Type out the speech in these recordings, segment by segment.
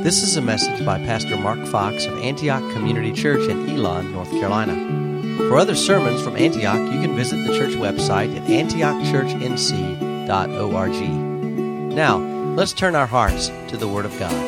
This is a message by Pastor Mark Fox of Antioch Community Church in Elon, North Carolina. For other sermons from Antioch, you can visit the church website at antiochchurchnc.org. Now, let's turn our hearts to the Word of God.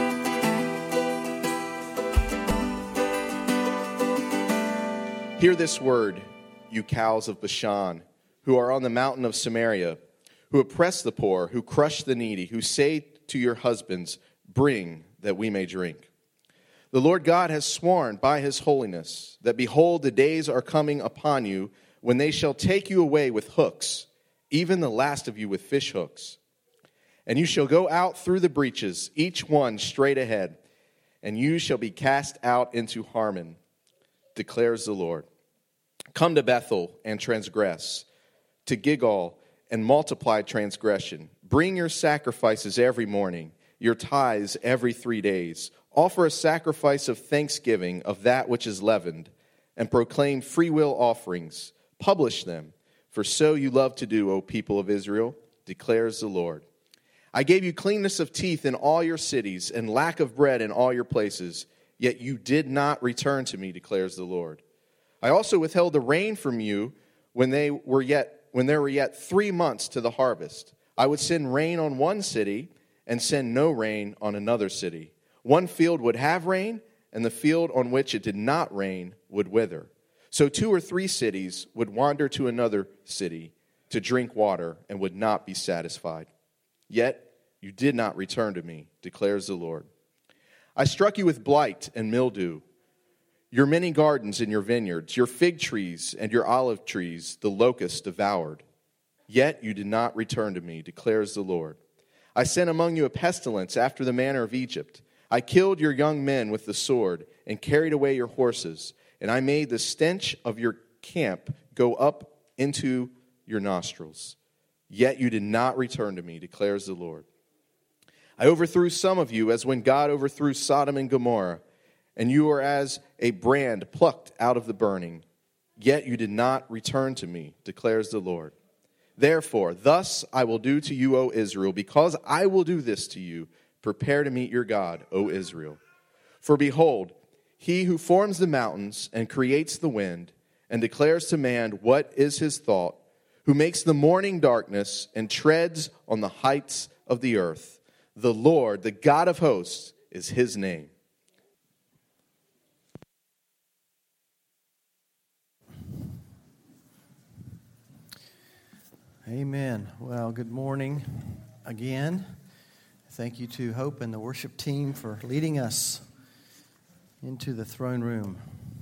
Hear this word, you cows of Bashan, who are on the mountain of Samaria, who oppress the poor, who crush the needy, who say to your husbands, bring that we may drink. The Lord God has sworn by his holiness that, behold, the days are coming upon you when they shall take you away with hooks, even the last of you with fish hooks. And you shall go out through the breaches, each one straight ahead, and you shall be cast out into Harmon, declares the Lord. Come to Bethel and transgress, to Gilgal and multiply transgression. Bring your sacrifices every morning, your tithes every 3 days. Offer a sacrifice of thanksgiving of that which is leavened, and proclaim freewill offerings. Publish them, for so you love to do, O people of Israel, declares the Lord. I gave you cleanness of teeth in all your cities, and lack of bread in all your places, yet you did not return to me, declares the Lord. I also withheld the rain from you when there were yet 3 months to the harvest. I would send rain on one city and send no rain on another city. One field would have rain, and the field on which it did not rain would wither. So 2 or 3 cities would wander to another city to drink water and would not be satisfied. Yet you did not return to me, declares the Lord. I struck you with blight and mildew, your many gardens and your vineyards, your fig trees and your olive trees, the locust devoured. Yet you did not return to me, declares the Lord. I sent among you a pestilence after the manner of Egypt. I killed your young men with the sword and carried away your horses, and I made the stench of your camp go up into your nostrils. Yet you did not return to me, declares the Lord. I overthrew some of you as when God overthrew Sodom and Gomorrah, and you are as a brand plucked out of the burning. Yet you did not return to me, declares the Lord. Therefore, thus I will do to you, O Israel, because I will do this to you. Prepare to meet your God, O Israel. For behold, he who forms the mountains and creates the wind and declares to man what is his thought, who makes the morning darkness and treads on the heights of the earth. The Lord, the God of hosts, is his name. Amen. Well, good morning again. Thank you to Hope and the worship team for leading us into the throne room.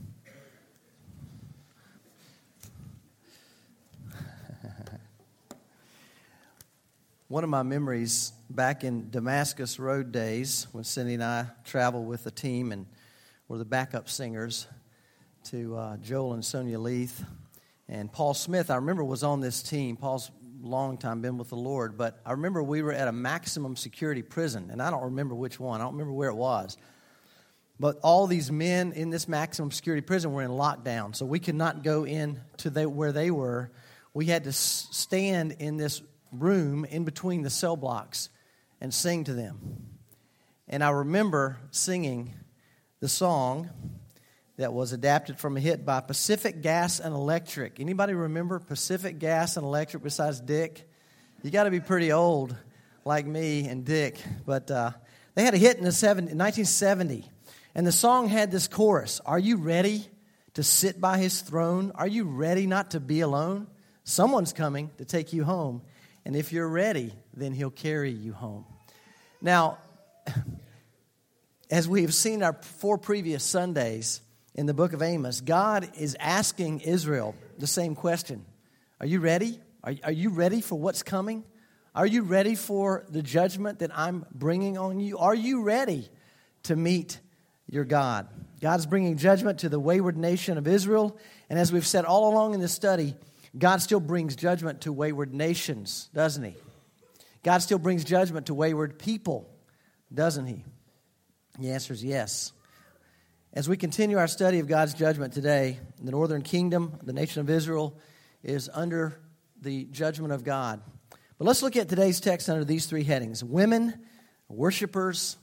One of my memories back in Damascus Road days when Cindy and I traveled with the team and were the backup singers to Joel and Sonia Leith. And Paul Smith, I remember, was on this team. Paul's long time been with the Lord, but I remember we were at a maximum security prison, and I don't remember which one. I don't remember where it was. But all these men in this maximum security prison were in lockdown, so we could not go in to where they were. We had to stand in this room in between the cell blocks and sing to them. And I remember singing the song that was adapted from a hit by Pacific Gas and Electric. Anybody remember Pacific Gas and Electric besides Dick? You got to be pretty old like me and Dick. But they had a hit in 1970. And the song had this chorus, are you ready to sit by his throne? Are you ready not to be alone? Someone's coming to take you home. And if you're ready, then he'll carry you home. Now, as we have seen our 4 previous Sundays, in the book of Amos, God is asking Israel the same question. Are you ready? Are you ready for what's coming? Are you ready for the judgment that I'm bringing on you? Are you ready to meet your God? God's bringing judgment to the wayward nation of Israel. And as we've said all along in this study, God still brings judgment to wayward nations, doesn't he? God still brings judgment to wayward people, doesn't he? The answer is yes. As we continue our study of God's judgment today, the northern kingdom, the nation of Israel, is under the judgment of God. But let's look at today's text under these 3 headings: women, worshipers,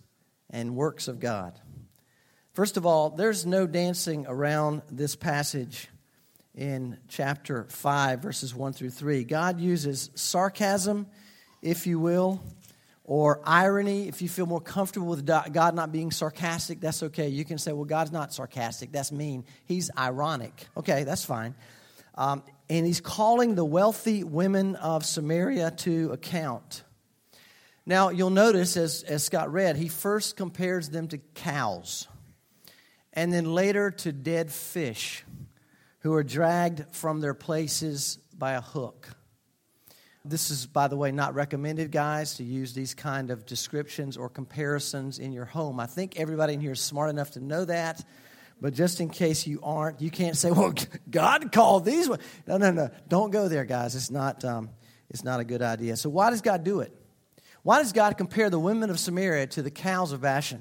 and works of God. First of all, there's no dancing around this passage in chapter 5, verses 1 through 3. God uses sarcasm, if you will, or irony. If you feel more comfortable with God not being sarcastic, that's okay. You can say, well, God's not sarcastic. That's mean. He's ironic. Okay, that's fine. And he's calling the wealthy women of Samaria to account. Now, you'll notice, as Scott read, he first compares them to cows, and then later to dead fish who are dragged from their places by a hook. This is, by the way, not recommended, guys, to use these kind of descriptions or comparisons in your home. I think everybody in here is smart enough to know that, but just in case you aren't, you can't say, well, God called these ones. No. Don't go there, guys. It's not a good idea. So why does God do it? Why does God compare the women of Samaria to the cows of Bashan?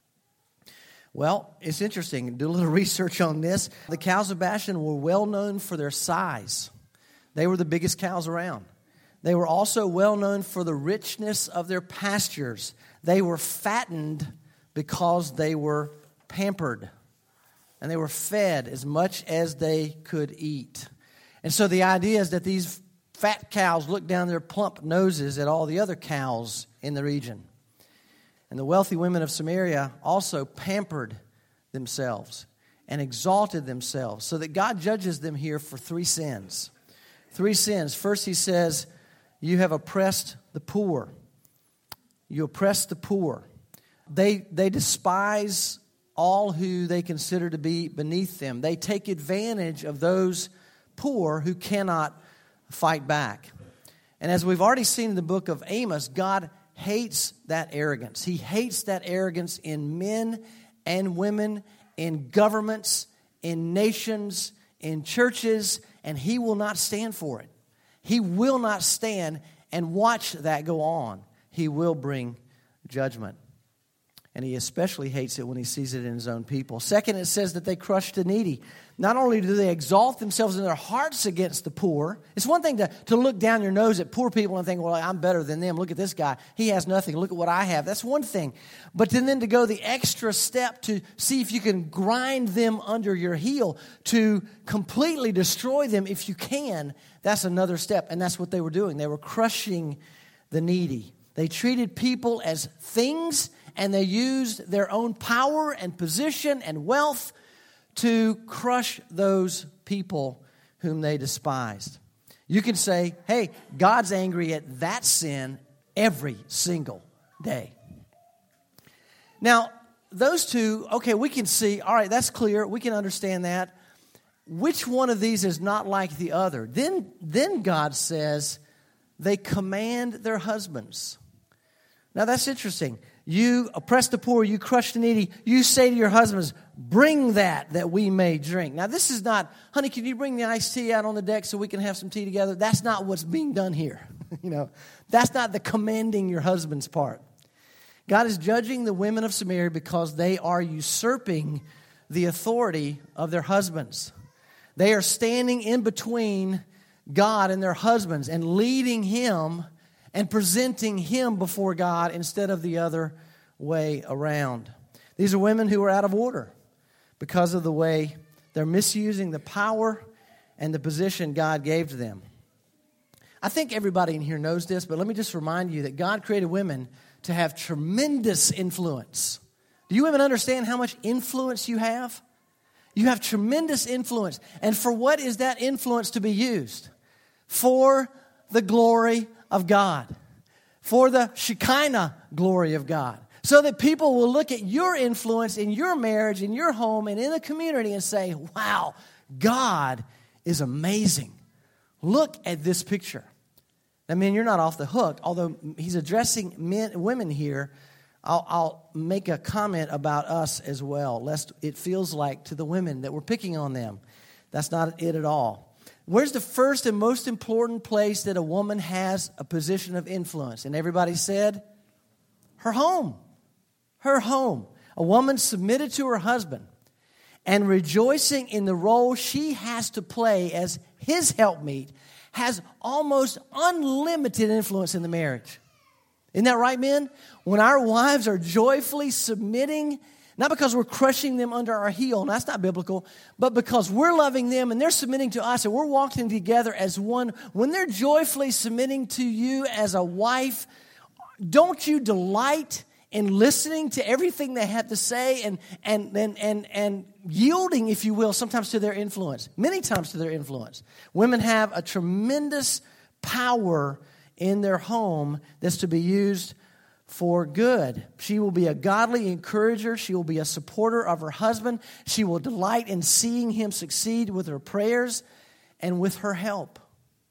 Well, it's interesting. Do a little research on this. The cows of Bashan were well known for their size. They were the biggest cows around. They were also well known for the richness of their pastures. They were fattened because they were pampered. And they were fed as much as they could eat. And so the idea is that these fat cows look down their plump noses at all the other cows in the region. And the wealthy women of Samaria also pampered themselves and exalted themselves, so that God judges them here for 3 sins. 3 sins. First, he says, you have oppressed the poor. You oppress the poor. They despise all who they consider to be beneath them. They take advantage of those poor who cannot fight back. And as we've already seen in the book of Amos, God hates that arrogance. He hates that arrogance in men and women, in governments, in nations, in churches, and he will not stand for it. He will not stand and watch that go on. He will bring judgment. And he especially hates it when he sees it in his own people. Second, it says that they crush the needy. Not only do they exalt themselves in their hearts against the poor. It's one thing to look down your nose at poor people and think, well, I'm better than them. Look at this guy. He has nothing. Look at what I have. That's one thing. But then to go the extra step to see if you can grind them under your heel, to completely destroy them if you can, that's another step. And that's what they were doing. They were crushing the needy. They treated people as things, and they used their own power and position and wealth to crush those people whom they despised. You can say, hey, God's angry at that sin every single day. Now, those two, okay, we can see, all right, that's clear. We can understand that. Which one of these is not like the other? Then God says, they command their husbands. Now, that's interesting. You oppress the poor, you crush the needy. You say to your husbands, bring that we may drink. Now, this is not, honey, can you bring the iced tea out on the deck so we can have some tea together? That's not what's being done here. That's not the commanding your husband's part. God is judging the women of Samaria because they are usurping the authority of their husbands. They are standing in between God and their husbands and leading him and presenting him before God instead of the other way around. These are women who are out of order because of the way they're misusing the power and the position God gave to them. I think everybody in here knows this, but let me just remind you that God created women to have tremendous influence. Do you women understand how much influence you have? You have tremendous influence. And for what is that influence to be used? For the glory of God, for the Shekinah glory of God, so that people will look at your influence in your marriage, in your home, and in the community and say, wow, God is amazing. Look at this picture. I mean, you're not off the hook, although he's addressing men and women here. I'll make a comment about us as well, lest it feels like to the women that we're picking on them. That's not it at all. Where's the first and most important place that a woman has a position of influence? And everybody said, her home. Her home. A woman submitted to her husband and rejoicing in the role she has to play as his helpmeet has almost unlimited influence in the marriage. Isn't that right, men? When our wives are joyfully submitting, not because we're crushing them under our heel, and that's not biblical, but because we're loving them and they're submitting to us and we're walking together as one. When they're joyfully submitting to you as a wife, don't you delight in listening to everything they have to say and yielding, if you will, sometimes to their influence, many times to their influence? Women have a tremendous power in their home that's to be used for good. She will be a godly encourager. She will be a supporter of her husband. She will delight in seeing him succeed with her prayers and with her help.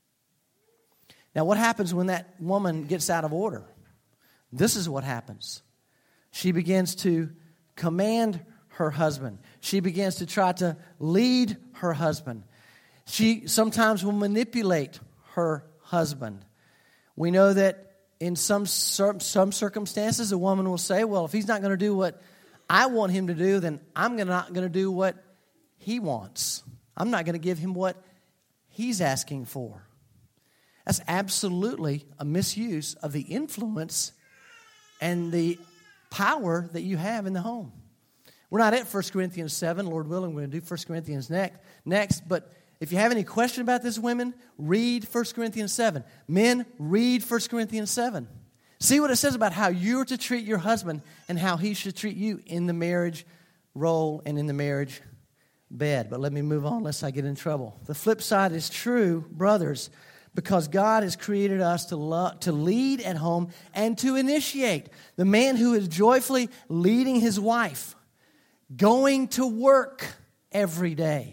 Now, what happens when that woman gets out of order? This is what happens. She begins to command her husband. She begins to try to lead her husband. She sometimes will manipulate her husband. We know that in some circumstances, a woman will say, well, if he's not going to do what I want him to do, then I'm not going to do what he wants. I'm not going to give him what he's asking for. That's absolutely a misuse of the influence and the power that you have in the home. We're not at 1 Corinthians 7. Lord willing, we're going to do 1 Corinthians next. But if you have any question about this, women, read 1 Corinthians 7. Men, read 1 Corinthians 7. See what it says about how you're to treat your husband and how he should treat you in the marriage role and in the marriage bed. But let me move on lest I get in trouble. The flip side is true, brothers, because God has created us to lead at home and to initiate. The man who is joyfully leading his wife, going to work every day,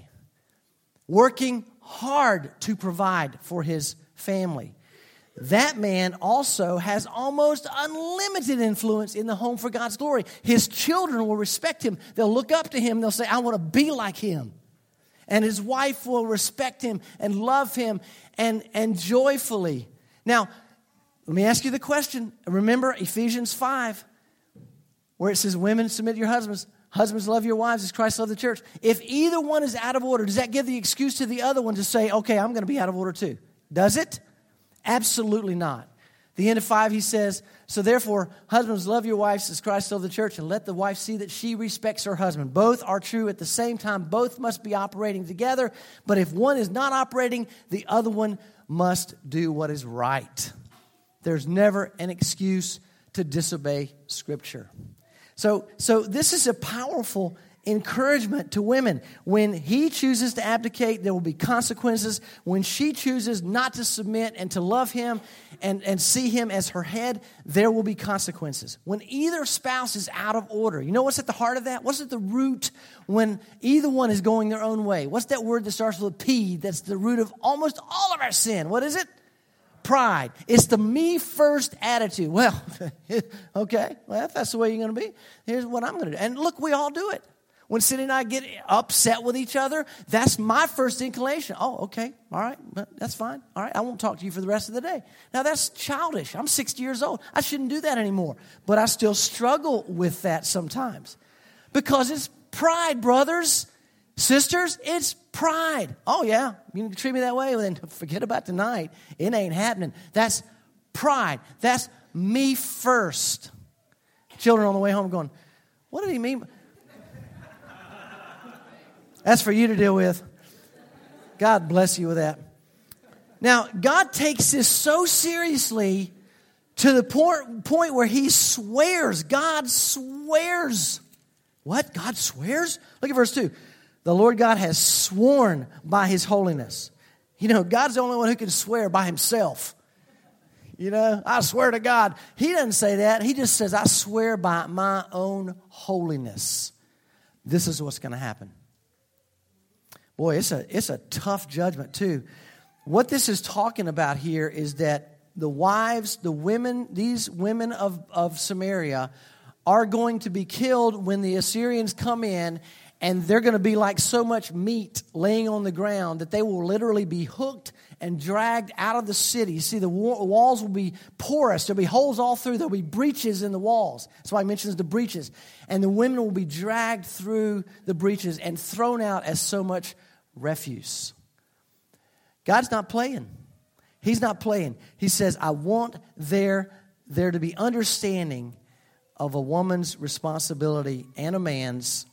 working hard to provide for his family. That man also has almost unlimited influence in the home for God's glory. His children will respect him. They'll look up to him. They'll say, I want to be like him. And his wife will respect him and love him and joyfully. Now, let me ask you the question. Remember Ephesians 5, where it says, women, submit to your husbands. Husbands, love your wives as Christ loved the church. If either one is out of order, does that give the excuse to the other one to say, okay, I'm going to be out of order too? Does it? Absolutely not. The end of 5, he says, so therefore, husbands, love your wives as Christ loved the church, and let the wife see that she respects her husband. Both are true at the same time. Both must be operating together. But if one is not operating, the other one must do what is right. There's never an excuse to disobey Scripture. So this is a powerful encouragement to women. When he chooses to abdicate, there will be consequences. When she chooses not to submit and to love him and see him as her head, there will be consequences. When either spouse is out of order, you know what's at the heart of that? What's at the root when either one is going their own way? What's that word that starts with a P that's the root of almost all of our sin? What is it? Pride. It's the me first attitude. Well, okay, well, if that's the way you're going to be, here's what I'm going to do. And look, we all do it. When Cindy and I get upset with each other, that's my first inclination. Oh, okay, all right, that's fine. All right, I won't talk to you for the rest of the day. Now, that's childish. I'm 60 years old. I shouldn't do that anymore. But I still struggle with that sometimes because it's pride, brothers. Sisters, it's pride. Oh, yeah, you can treat me that way? Well, then forget about tonight. It ain't happening. That's pride. That's me first. Children on the way home going, what did he mean? That's for you to deal with. God bless you with that. Now, God takes this so seriously to the point where he swears. God swears. What? God swears? Look at verse 2. The Lord God has sworn by his holiness. You know, God's the only one who can swear by himself. You know, I swear to God. He doesn't say that. He just says, I swear by my own holiness. This is what's going to happen. Boy, it's a tough judgment too. What this is talking about here is that the wives, the women, these women of Samaria are going to be killed when the Assyrians come in, and they're going to be like so much meat laying on the ground that they will literally be hooked and dragged out of the city. You see, the walls will be porous. There'll be holes all through. There'll be breaches in the walls. That's why he mentions the breaches. And the women will be dragged through the breaches and thrown out as so much refuse. God's not playing. He's not playing. He says, I want their there to be understanding of a woman's responsibility and a man's,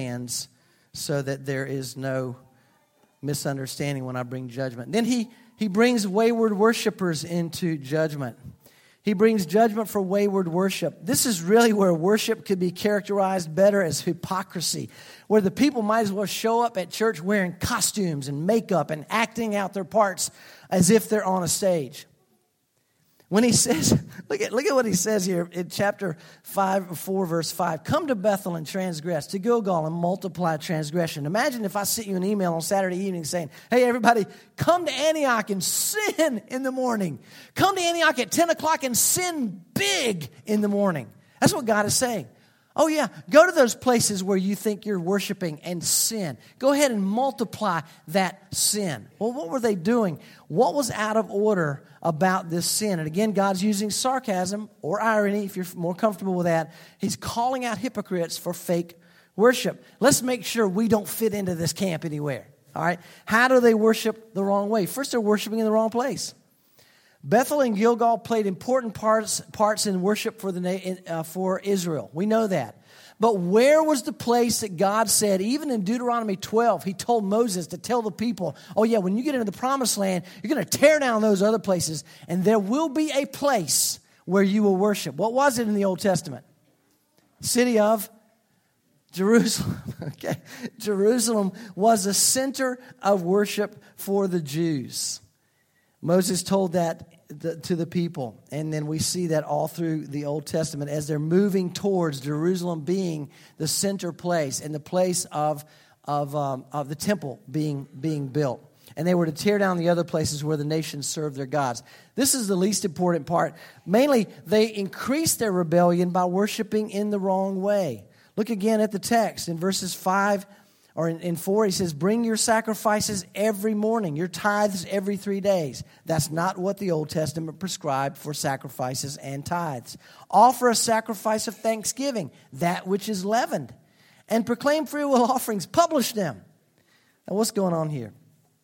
so that there is no misunderstanding when I bring judgment. Then he brings wayward worshipers into judgment. He brings judgment for wayward worship. This is really where worship could be characterized better as hypocrisy, where the people might as well show up at church wearing costumes and makeup and acting out their parts as if they're on a stage. When he says, look at what he says here in chapter 4, verse 5. Come to Bethel and transgress, to Gilgal and multiply transgression. Imagine if I sent you an email on Saturday evening saying, hey, everybody, come to Antioch and sin in the morning. Come to Antioch at 10 o'clock and sin big in the morning. That's what God is saying. Oh, yeah, go to those places where you think you're worshiping and sin. Go ahead and multiply that sin. Well, what were they doing? What was out of order about this sin? And again, God's using sarcasm or irony, if you're more comfortable with that. He's calling out hypocrites for fake worship. Let's make sure we don't fit into this camp anywhere. All right? How do they worship the wrong way? First, they're worshiping in the wrong place. Bethel and Gilgal played important parts in worship for Israel. We know that. But where was the place that God said, even in Deuteronomy 12, he told Moses to tell the people, oh yeah, when you get into the promised land, you're going to tear down those other places, and there will be a place where you will worship. What was it in the Old Testament? City of Jerusalem. Okay, Jerusalem was a center of worship for the Jews. Moses told that to the people, and then we see that all through the Old Testament as they're moving towards Jerusalem being the center place and the place of the temple being built. And they were to tear down the other places where the nations served their gods. This is the least important part. Mainly, they increased their rebellion by worshiping in the wrong way. Look again at the text in verses 5 or in 4, he says, bring your sacrifices every morning, your tithes every 3 days. That's not what the Old Testament prescribed for sacrifices and tithes. Offer a sacrifice of thanksgiving, that which is leavened, and proclaim freewill offerings. Publish them. Now, what's going on here?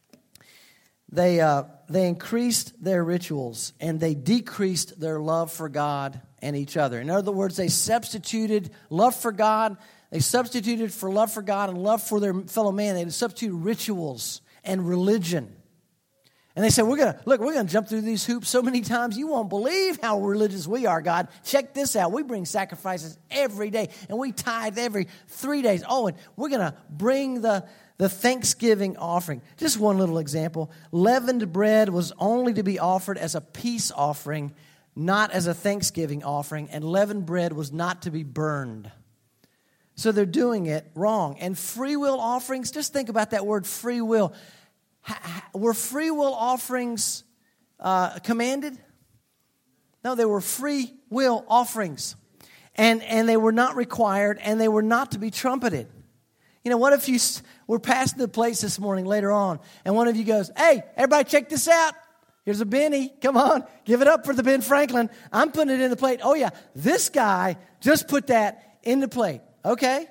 They increased their rituals, and they decreased their love for God and each other. In other words, they substituted love for God. They substituted for love for God and love for their fellow man. They substituted rituals and religion. And they said, we're going to jump through these hoops so many times you won't believe how religious we are, God. Check this out. We bring sacrifices every day, and we tithe every 3 days. Oh, and we're going to bring the Thanksgiving offering. Just one little example. Leavened bread was only to be offered as a peace offering, not as a Thanksgiving offering, and leavened bread was not to be burned. So they're doing it wrong. And free will offerings, just think about that word free will. Were free will offerings commanded? No, they were free will offerings. And they were not required, and they were not to be trumpeted. You know, what if you were passing the place this morning later on, and one of you goes, hey, everybody check this out. Here's a Benny. Come on, give it up for the Ben Franklin. I'm putting it in the plate. Oh, yeah, this guy just put that in the plate. Okay?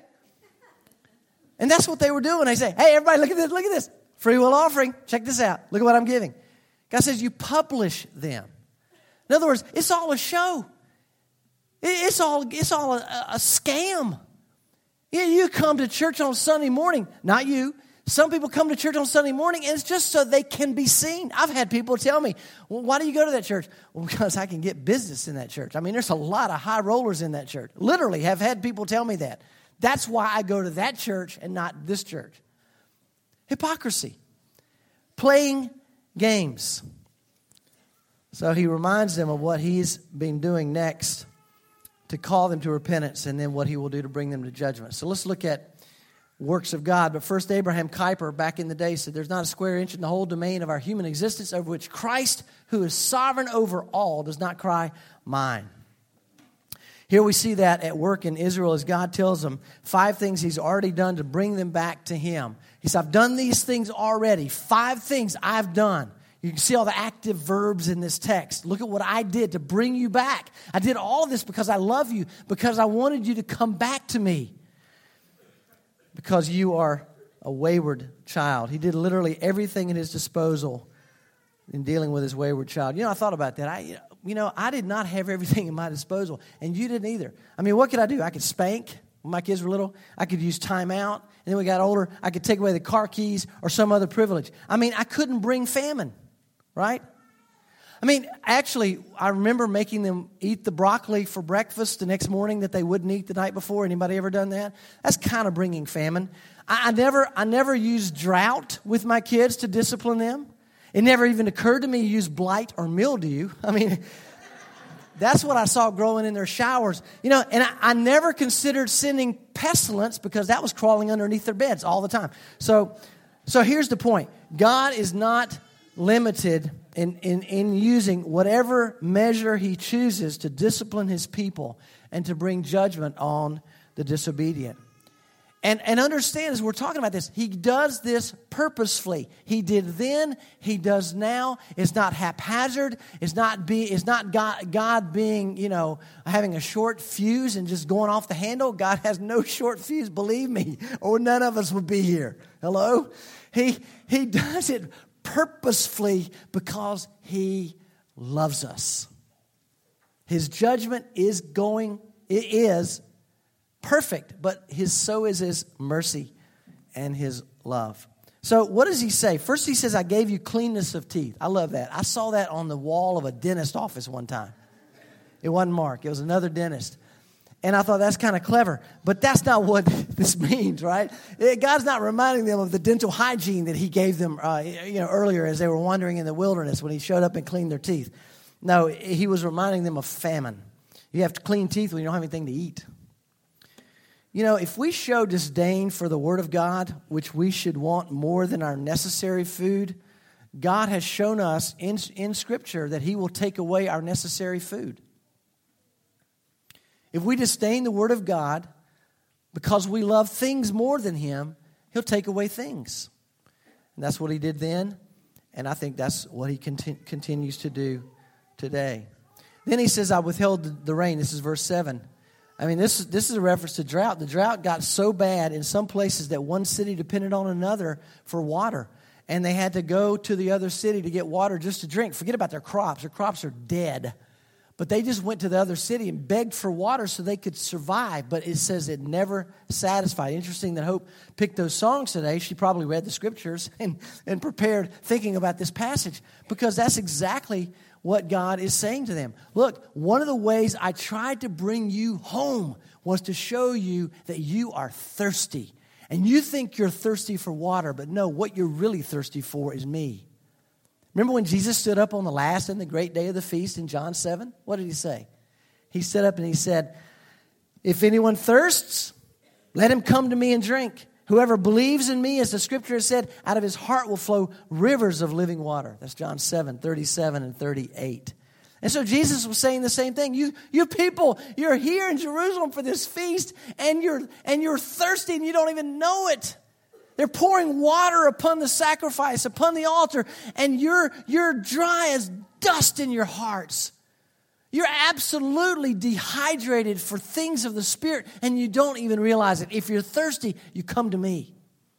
And that's what they were doing. They say, hey, everybody, look at this. Free will offering. Check this out. Look at what I'm giving. God says you publish them. In other words, it's all a show. It's all a scam. Yeah, you come to church on Sunday morning. Not you. Some people come to church on Sunday morning, and it's just so they can be seen. I've had people tell me, well, why do you go to that church? Well, because I can get business in that church. I mean, there's a lot of high rollers in that church. Literally have had people tell me that. That's why I go to that church and not this church. Hypocrisy. Playing games. So he reminds them of what he's been doing next to call them to repentance, and then what he will do to bring them to judgment. So let's look at works of God. But first, Abraham Kuyper back in the day said, there's not a square inch in the whole domain of our human existence over which Christ, who is sovereign over all, does not cry, mine. Here we see that at work in Israel as God tells them 5 things he's already done to bring them back to him. He said, I've done these things already. 5 things I've done. You can see all the active verbs in this text. Look at what I did to bring you back. I did all of this because I love you, because I wanted you to come back to me. Because you are a wayward child. He did literally everything at his disposal in dealing with his wayward child. You know, I thought about that. I did not have everything at my disposal, and you didn't either. I mean, what could I do? I could spank when my kids were little. I could use timeout. And then we got older, I could take away the car keys or some other privilege. I mean, I couldn't bring famine, right? I mean, actually, I remember making them eat the broccoli for breakfast the next morning that they wouldn't eat the night before. Anybody ever done that? That's kind of bringing famine. I never used drought with my kids to discipline them. It never even occurred to me to use blight or mildew. I mean, that's what I saw growing in their showers. And I never considered sending pestilence because that was crawling underneath their beds all the time. So here's the point. God is not limited in using whatever measure he chooses to discipline his people and to bring judgment on the disobedient. And understand, as we're talking about this, he does this purposefully. He did then, he does now. It's not haphazard. It's not God being, having a short fuse and just going off the handle. God has no short fuse, believe me, or none of us would be here. Hello? He does it purposefully because he loves us. His judgment is perfect, but so is his mercy and his love. So what does he say? First he says, I gave you cleanness of teeth. I love that. I saw that on the wall of a dentist office one time. It wasn't Mark. It was another dentist. And I thought that's kind of clever. But that's not what this means, right? God's not reminding them of the dental hygiene that he gave them earlier as they were wandering in the wilderness when he showed up and cleaned their teeth. No, he was reminding them of famine. You have to clean teeth when you don't have anything to eat. If we show disdain for the Word of God, which we should want more than our necessary food, God has shown us in Scripture that he will take away our necessary food. If we disdain the Word of God because we love things more than him, he'll take away things. And that's what he did then, and I think that's what he continues to do today. Then he says, I withheld the rain. This is verse 7. I mean, this is a reference to drought. The drought got so bad in some places that one city depended on another for water. And they had to go to the other city to get water just to drink. Forget about their crops. Their crops are dead. But they just went to the other city and begged for water so they could survive. But it says it never satisfied. Interesting that Hope picked those songs today. She probably read the scriptures and prepared thinking about this passage. Because that's exactly what God is saying to them. Look, one of the ways I tried to bring you home was to show you that you are thirsty. And you think you're thirsty for water, but no, what you're really thirsty for is me. Remember when Jesus stood up on the last and the great day of the feast in John 7? What did he say? He stood up and he said, if anyone thirsts, let him come to me and drink. Whoever believes in me, as the scripture has said, out of his heart will flow rivers of living water. That's John 7, 37 and 38. And so Jesus was saying the same thing. You people, you're here in Jerusalem for this feast, and you're thirsty and you don't even know it. They're pouring water upon the sacrifice, upon the altar, and you're dry as dust in your hearts. You're absolutely dehydrated for things of the Spirit, and you don't even realize it. If you're thirsty, you come to me.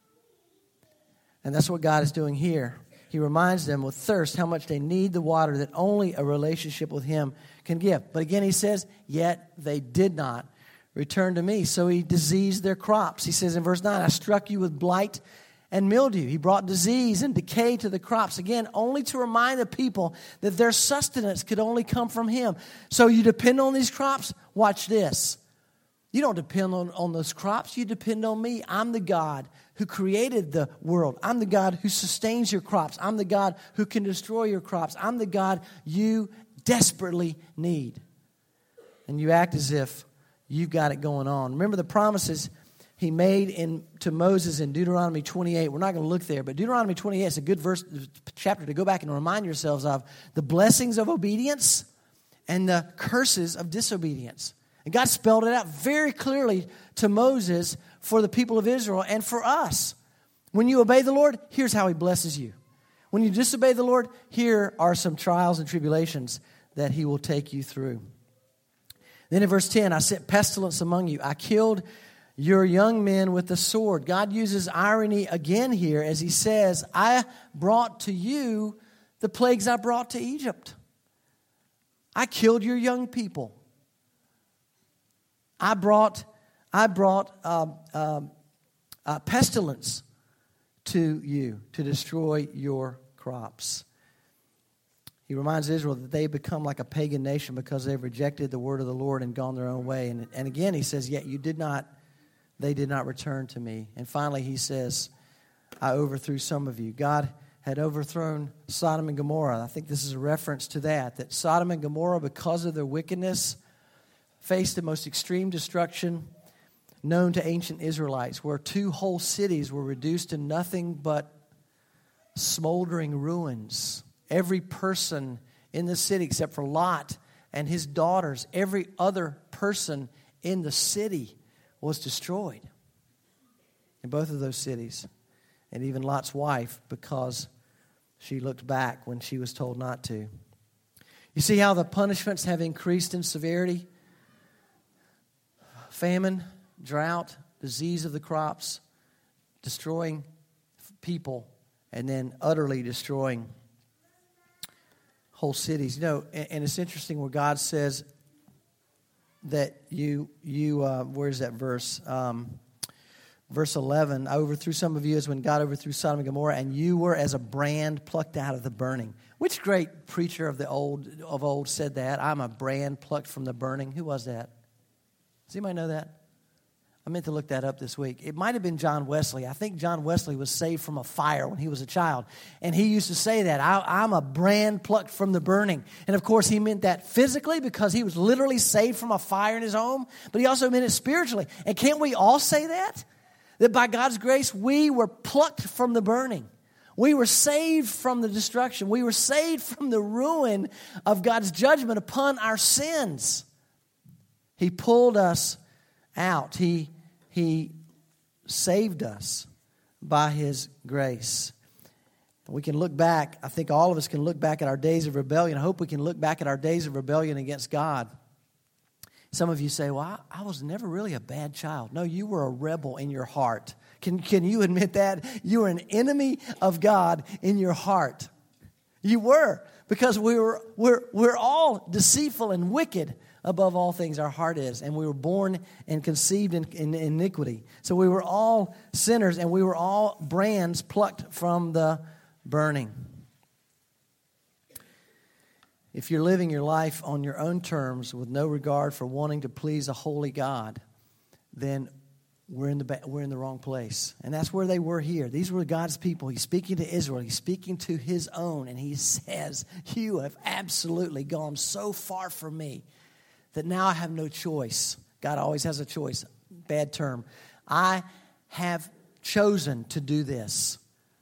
And that's what God is doing here. He reminds them with thirst how much they need the water that only a relationship with him can give. But again, he says, yet they did not return to me. So he diseased their crops. He says in verse 9, I struck you with blight and mildew. He brought disease and decay to the crops. Again, only to remind the people that their sustenance could only come from him. So you depend on these crops? Watch this. You don't depend on those crops. You depend on me. I'm the God who created the world. I'm the God who sustains your crops. I'm the God who can destroy your crops. I'm the God you desperately need. And you act as if you've got it going on. Remember the promises he made to Moses in Deuteronomy 28. We're not going to look there, but Deuteronomy 28 is a good chapter to go back and remind yourselves of the blessings of obedience and the curses of disobedience. And God spelled it out very clearly to Moses for the people of Israel and for us. When you obey the Lord, here's how he blesses you. When you disobey the Lord, here are some trials and tribulations that he will take you through. Then in verse 10, I sent pestilence among you. I killed your young men with the sword. God uses irony again here as he says, I brought to you the plagues I brought to Egypt. I killed your young people. I brought pestilence to you to destroy your crops. He reminds Israel that they become like a pagan nation because they've rejected the word of the Lord and gone their own way. And again, he says, yet they did not return to me. And finally, he says, I overthrew some of you. God had overthrown Sodom and Gomorrah. I think this is a reference to that Sodom and Gomorrah, because of their wickedness, faced the most extreme destruction known to ancient Israelites, where 2 whole cities were reduced to nothing but smoldering ruins. Every person in the city, except for Lot and his daughters, every other person in the city was destroyed in both of those cities. And even Lot's wife, because she looked back when she was told not to. You see how the punishments have increased in severity? Famine, drought, disease of the crops, destroying people, and then utterly destroying whole cities. You know, and it's interesting where God says that where's that verse? Verse 11, I overthrew some of you as when God overthrew Sodom and Gomorrah, and you were as a brand plucked out of the burning. Which great preacher of old said that? I'm a brand plucked from the burning. Who was that? Does anybody know that? I meant to look that up this week. It might have been John Wesley. I think John Wesley was saved from a fire when he was a child. And he used to say that, I'm a brand plucked from the burning. And of course, he meant that physically because he was literally saved from a fire in his home. But he also meant it spiritually. And can't we all say that? That by God's grace, we were plucked from the burning. We were saved from the destruction. We were saved from the ruin of God's judgment upon our sins. He pulled us out. He saved us by His grace. We can look back. I think all of us can look back at our days of rebellion. I hope we can look back at our days of rebellion against God. Some of you say, well, I was never really a bad child. No, you were a rebel in your heart. Can you admit that? You were an enemy of God in your heart. You were, because we're all deceitful and wicked above all things. Our heart is, and we were born and conceived in iniquity. So we were all sinners, and we were all brands plucked from the burning. If you're living your life on your own terms with no regard for wanting to please a holy God, then we're in the wrong place. And that's where they were here. These were God's people. He's speaking to Israel. He's speaking to His own. And He says, you have absolutely gone so far from me that now I have no choice. God always has a choice. Bad term. I have chosen to do this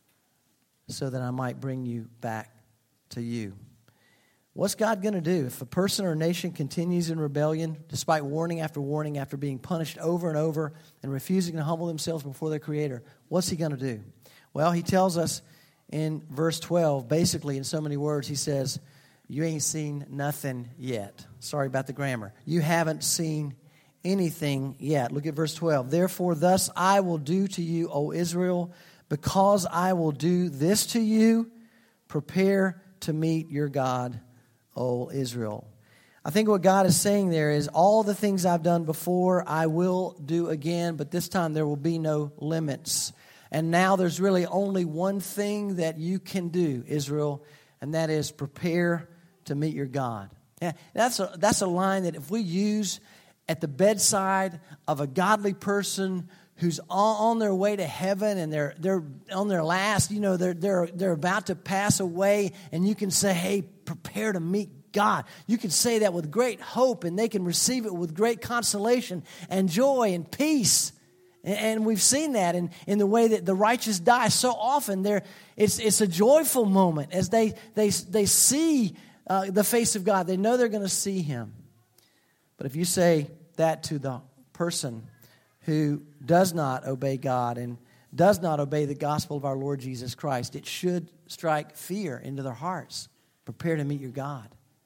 so that I might bring you back to you. What's God going to do if a person or a nation continues in rebellion, despite warning after being punished over and over and refusing to humble themselves before their Creator? What's He going to do? Well, He tells us in verse 12, basically in so many words, He says, you ain't seen nothing yet. Sorry about the grammar. You haven't seen anything yet. Look at verse 12. Therefore, thus I will do to you, O Israel, because I will do this to you, prepare to meet your God, O Israel. I think what God is saying there is all the things I've done before, I will do again, but this time there will be no limits. And now there's really only one thing that you can do, Israel, and that is prepare to meet your God. Yeah, that's a line that if we use at the bedside of a godly person who's on their way to heaven and they're on their last, they're about to pass away, and you can say, hey, prepare to meet God. You can say that with great hope, and they can receive it with great consolation and joy and peace. And we've seen that in the way that the righteous die. So often it's a joyful moment as they see the face of God. They know they're going to see Him. But if you say that to the person who does not obey God and does not obey the gospel of our Lord Jesus Christ, it should strike fear into their hearts. Prepare to meet your God.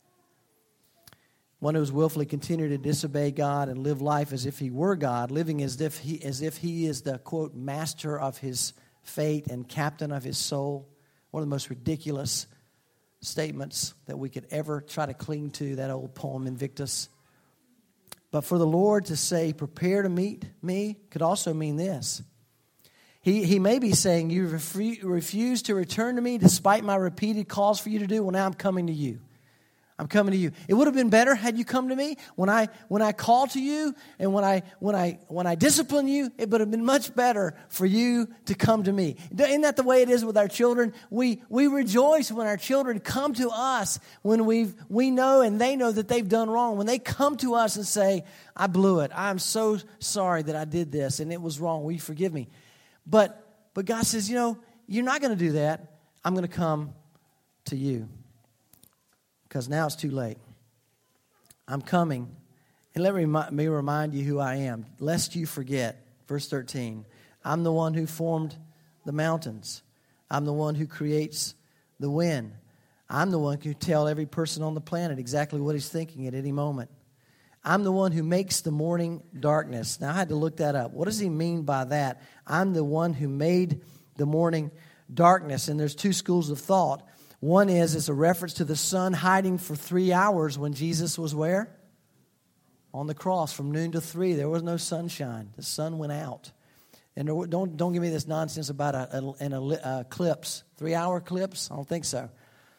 One who has willfully continued to disobey God and live life as if he were God, living as if he is the, quote, master of his fate and captain of his soul. One of the most ridiculous statements that we could ever try to cling to, that old poem Invictus. But for the Lord to say, prepare to meet me, could also mean this. He may be saying, you refuse to return to me despite my repeated calls for you to do. Well, now I'm coming to you. I'm coming to you. It would have been better had you come to me when I call to you and when I discipline you. It would have been much better for you to come to me. Isn't that the way it is with our children? We rejoice when our children come to us when we know and they know that they've done wrong. When they come to us and say, "I blew it. I'm so sorry that I did this and it was wrong. Will you forgive me?" But God says, you're not going to do that. I'm going to come to you. Because now it's too late. I'm coming. And let me remind you who I am, lest you forget. Verse 13. I'm the one who formed the mountains. I'm the one who creates the wind. I'm the one who can tell every person on the planet exactly what he's thinking at any moment. I'm the one who makes the morning darkness. Now, I had to look that up. What does he mean by that? I'm the one who made the morning darkness. And there's two schools of thought. One is it's a reference to the sun hiding for 3 hours when Jesus was where? On the cross from noon to 3. There was no sunshine. The sun went out. And don't give me this nonsense about an eclipse. 3-hour eclipse? I don't think so.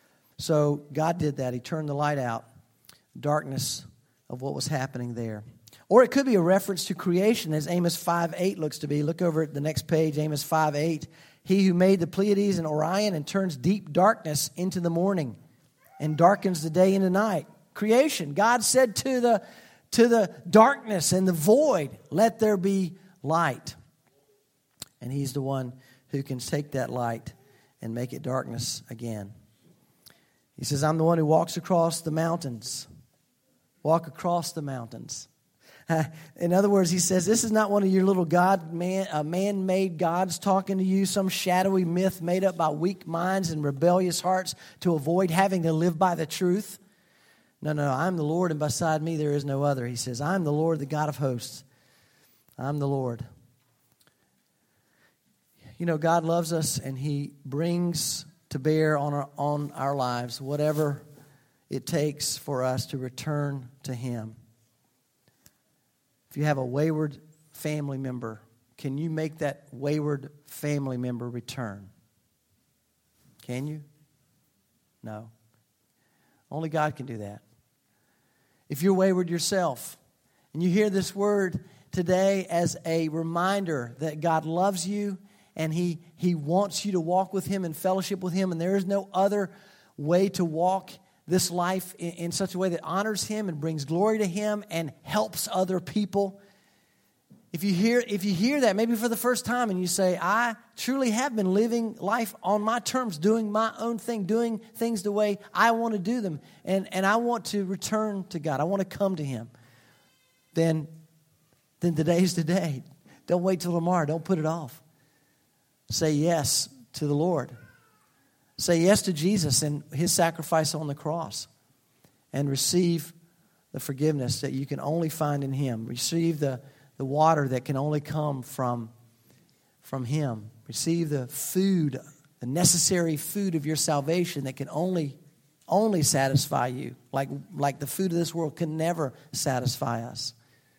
So God did that. He turned the light out. Darkness of what was happening there. Or it could be a reference to creation, as Amos 5:8 looks to be. Look over at the next page, Amos 5:8. He who made the Pleiades and Orion and turns deep darkness into the morning and darkens the day into night. Creation. God said to the darkness and the void, let there be light. And he's the one who can take that light and make it darkness again. He says, I'm the one who walks across the mountains. Walk across the mountains. In other words, he says, this is not one of your little man-made gods talking to you, some shadowy myth made up by weak minds and rebellious hearts to avoid having to live by the truth. No, I'm the Lord, and beside me there is no other. He says, I'm the Lord, the God of hosts. I'm the Lord. God loves us, and he brings to bear on our lives whatever it takes for us to return to him. If you have a wayward family member, can you make that wayward family member return? Can you? No. Only God can do that. If you're wayward yourself, and you hear this word today as a reminder that God loves you and He wants you to walk with Him and fellowship with Him, and there is no other way to walk this life in such a way that honors Him and brings glory to Him and helps other people. If you hear that, maybe for the first time, and you say, I truly have been living life on my terms, doing my own thing, doing things the way I want to do them, and I want to return to God, I want to come to Him, then today's the day. Don't wait till tomorrow. Don't put it off. Say yes to the Lord. Say yes to Jesus and His sacrifice on the cross, and receive the forgiveness that you can only find in Him. Receive the water that can only come from Him. Receive the food, the necessary food of your salvation that can only satisfy you, like the food of this world can never satisfy us.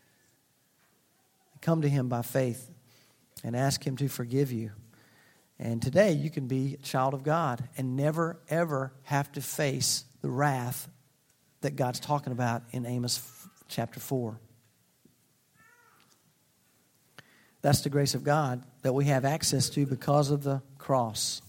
Come to Him by faith and ask Him to forgive you. And today you can be a child of God and never, ever have to face the wrath that God's talking about in Amos chapter 4. That's the grace of God that we have access to because of the cross.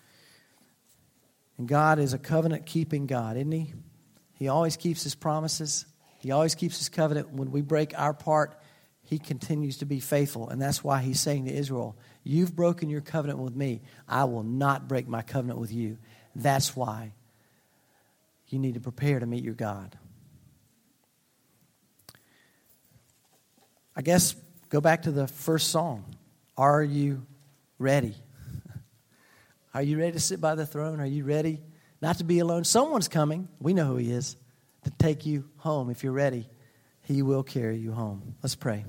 And God is a covenant-keeping God, isn't He? He always keeps His promises. He always keeps His covenant. When we break our part, He continues to be faithful. And that's why He's saying to Israel, you've broken your covenant with me. I will not break my covenant with you. That's why you need to prepare to meet your God. I guess go back to the first song. Are you ready? Are you ready to sit by the throne? Are you ready not to be alone? Someone's coming. We know who He is. To take you home. If you're ready, He will carry you home. Let's pray.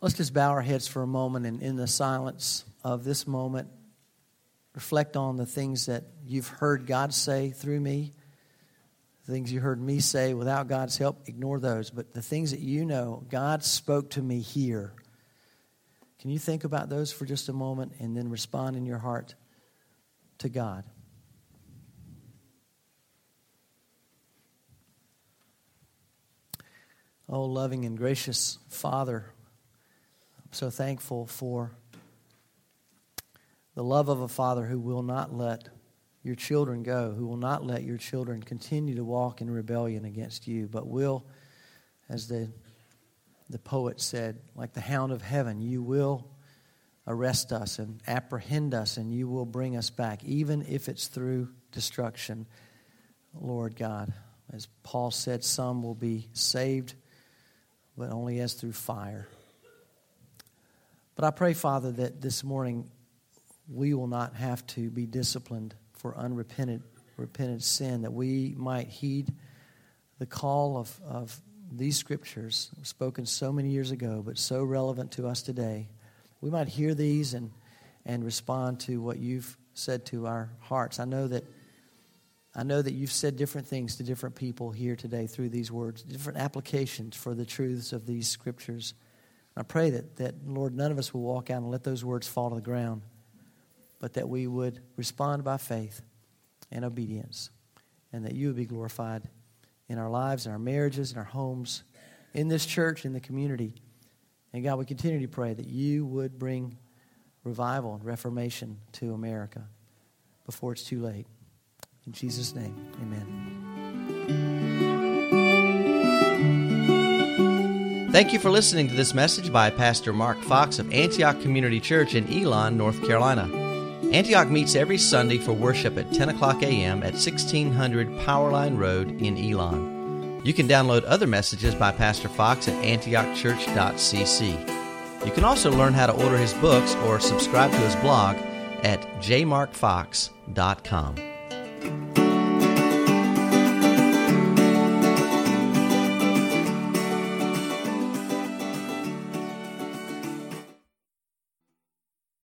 Let's just bow our heads for a moment, and in the silence of this moment, reflect on the things that you've heard God say through me, the things you heard me say without God's help. Ignore those. But the things that you know, God spoke to me here. Can you think about those for just a moment and then respond in your heart to God? Oh, loving and gracious Father, I'm so thankful for the love of a Father who will not let your children go, who will not let your children continue to walk in rebellion against you, but will, as the poet said, like the hound of heaven, you will arrest us and apprehend us, and you will bring us back, even if it's through destruction, Lord God. As Paul said, some will be saved, but only as through fire. But I pray, Father, that this morning we will not have to be disciplined for repented sin, that we might heed the call of these scriptures spoken so many years ago, but so relevant to us today. We might hear these and respond to what you've said to our hearts. I know that you've said different things to different people here today through these words, different applications for the truths of these scriptures. I pray that, Lord, none of us will walk out and let those words fall to the ground, but that we would respond by faith and obedience, and that you would be glorified in our lives, in our marriages, in our homes, in this church, in the community. And God, we continue to pray that you would bring revival and reformation to America before it's too late. In Jesus' name, amen. Thank you for listening to this message by Pastor Mark Fox of Antioch Community Church in Elon, North Carolina. Antioch meets every Sunday for worship at 10 o'clock a.m. at 1600 Powerline Road in Elon. You can download other messages by Pastor Fox at antiochchurch.cc. You can also learn how to order his books or subscribe to his blog at jmarkfox.com.